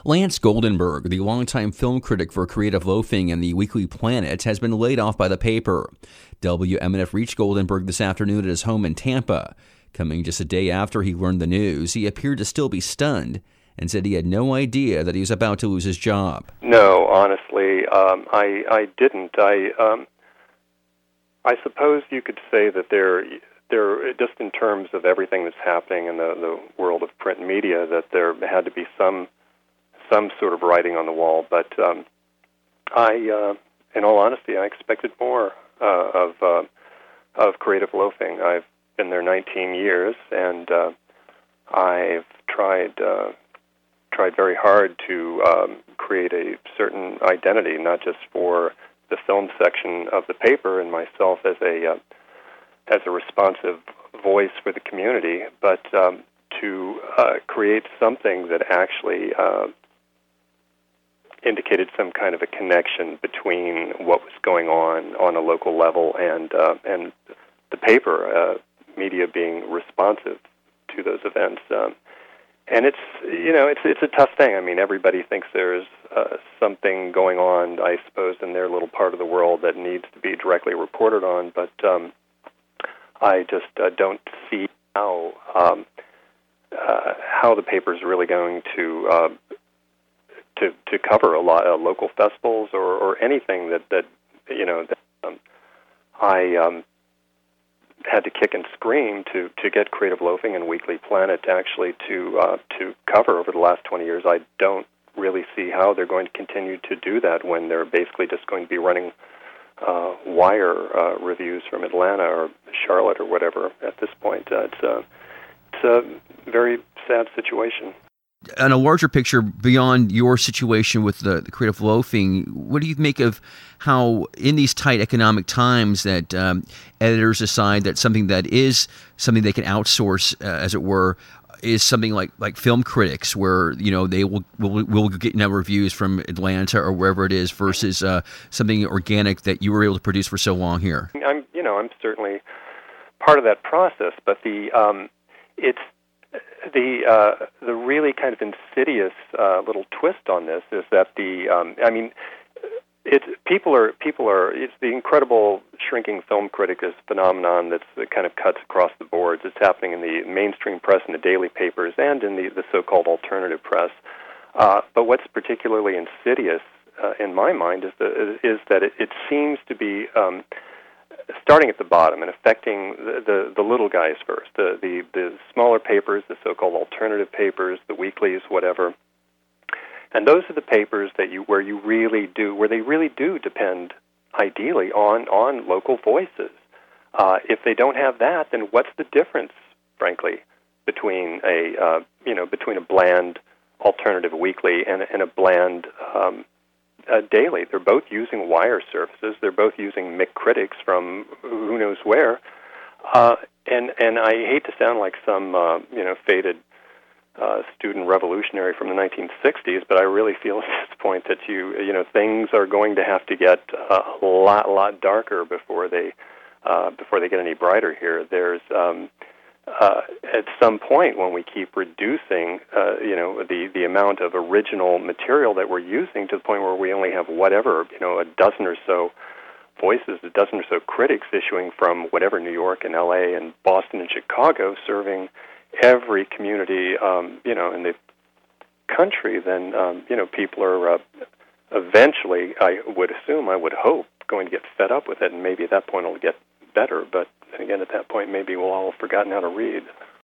Lance Goldenberg, the longtime film critic for Creative Loafing and the Weekly Planet, has been laid off by the paper. WMNF reached Goldenberg this afternoon at his home in Tampa. Coming just a day after he learned the news, he appeared to still be stunned and said he had no idea that he was about to lose his job. No, honestly, I didn't. I suppose you could say that there, just in terms of everything that's happening in the world of print media, that there had to be some sort of writing on the wall. But in all honesty, I expected more of Creative Loafing. I've been there 19 years, and I've tried very hard to create a certain identity, not just for the film section of the paper and myself as a responsive voice for the community, but to create something that actually indicated some kind of a connection between what was going on a local level and the paper, media being responsive to those events. And it's a tough thing. I mean, everybody thinks there's something going on, I suppose, in their little part of the world that needs to be directly reported on. But I just don't see how the paper is really going to cover a lot of local festivals or anything that I had to kick and scream to get Creative Loafing and Weekly Planet actually to cover over the last 20 years. I don't really see how they're going to continue to do that when they're basically just going to be running wire reviews from Atlanta or Charlotte or whatever at this point. It's a very sad situation. On a larger picture, beyond your situation with the Creative Loafing, what do you make of how, in these tight economic times, that editors decide that something that is something they can outsource, as it were, is something like film critics, where they will get reviews from Atlanta or wherever it is, versus something organic that you were able to produce for so long here? I'm certainly part of that process, but it's the really kind of insidious little twist on this is that it's the incredible shrinking film critic is a phenomenon that kind of cuts across the boards. It's happening in the mainstream press, in the daily papers, and in the so-called alternative press. But what's particularly insidious in my mind is that it seems to be starting at the bottom and affecting the little guys first, the smaller papers, the so-called alternative papers, the weeklies, whatever. And those are the papers where they really do depend, ideally, on local voices. If they don't have that, then what's the difference, frankly, between a bland alternative weekly and a bland daily? They're both using wire services. They're both using McCritics from who knows where. And I hate to sound like some faded student revolutionary from the 1960s, but I really feel at this point that things are going to have to get a lot darker before they get any brighter here. There's at some point when we keep reducing the amount of original material that we're using to the point where we only have a dozen or so voices, a dozen or so critics issuing from whatever, New York and LA and Boston and Chicago, serving every community in the country, then people are eventually, I would hope, going to get fed up with it, and maybe at that point it'll get better. But again, at that point, maybe we'll all have forgotten how to read.